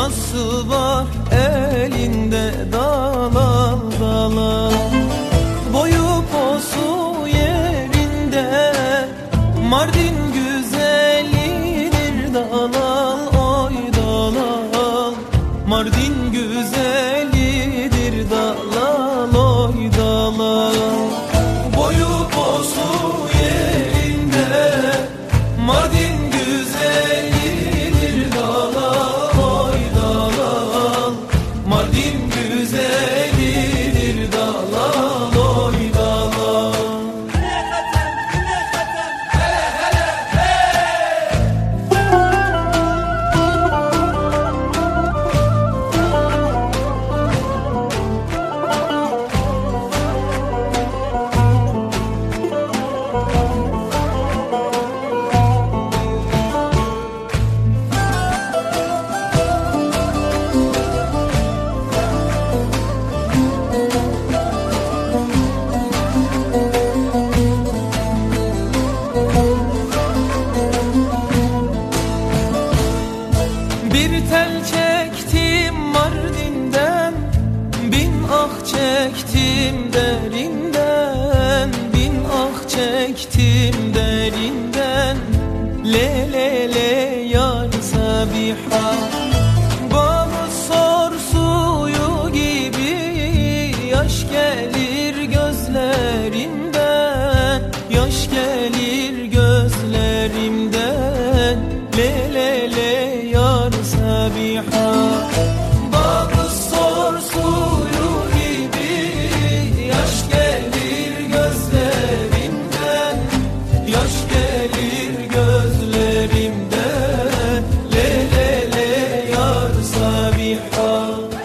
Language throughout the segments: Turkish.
nasıl var elinde dalal dalal. Boyu posu yerinde Mardin güzelidir dalal oy dalal. Mardin güzelidir dalal oy dalal. Boyu posu yerinde Mardin güzelidir dalal oy dalal. Mardin güzelidir dalal oy dalal. Bir tel çektim Mardin'den, bin ah çektim derinden, bin ah çektim derinden. Le le le yar Sabiha, balı sor suyu gibi yaş gelir gözlerimden, yaş gelir gözlerimden. Le le le yar Sabiha, balı sor suyu gibi yaş gelir gözlerimden, yaş gelir gözlerimden. Le le le yar Sabiha.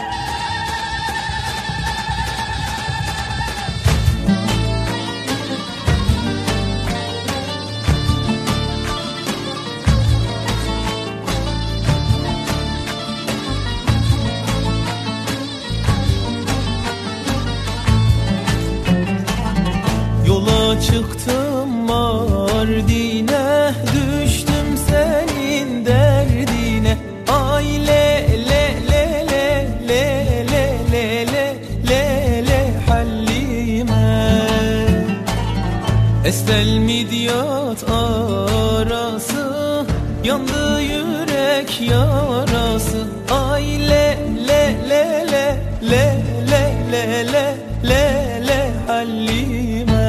Yola çıktım Mardin'e, düştüm senin derdine. Ay le le le le le le le le le le Halime. Estel Midyat arası, yandı yürek yarası. Ay le le le le le le le le le le Halime.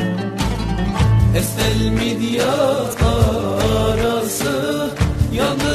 Estel Midyat arası, yandı